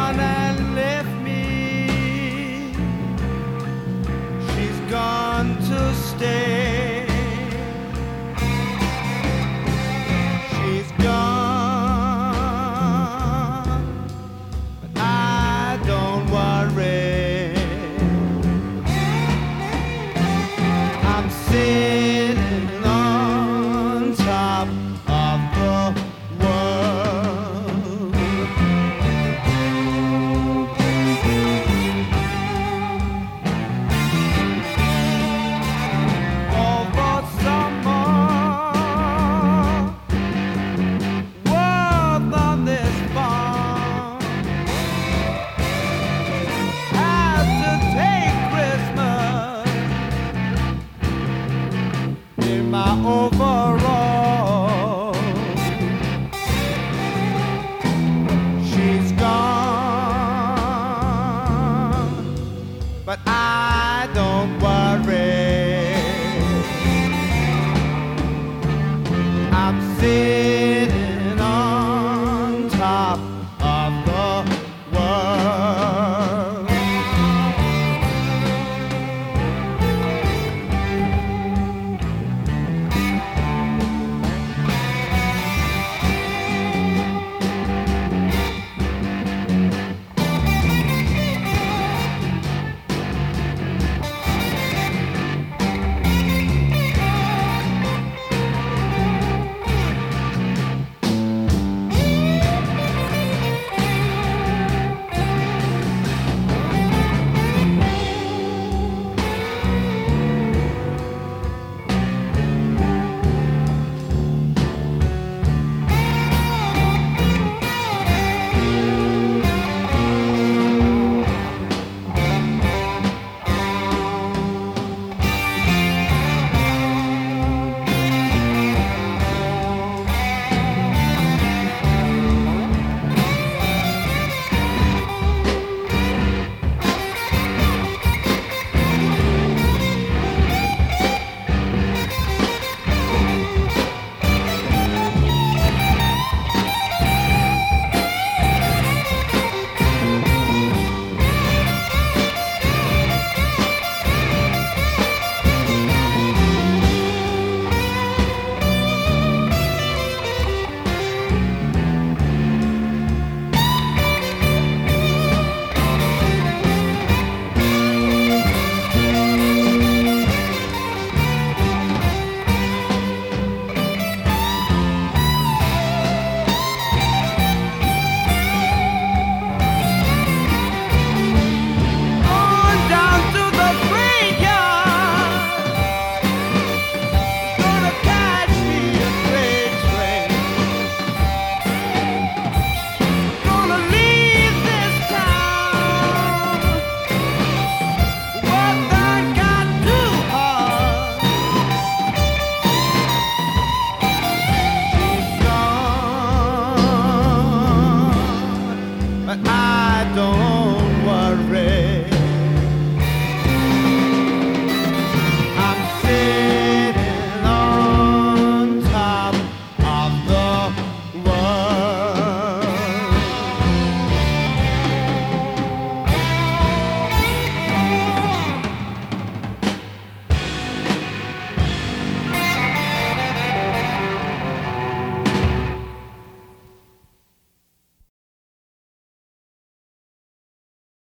gone and left me. She's gone to stay. She's gone, but I don't worry. I'm sitting on top of the world. Over summer, world on this farm has to take Christmas in my overall. She's gone, but I don't worry. I'm sitting on top of the world. On down to the graveyard, gonna catch me a freight train. Gonna leave this town, what I got too hard. She's gone, but I don't worry.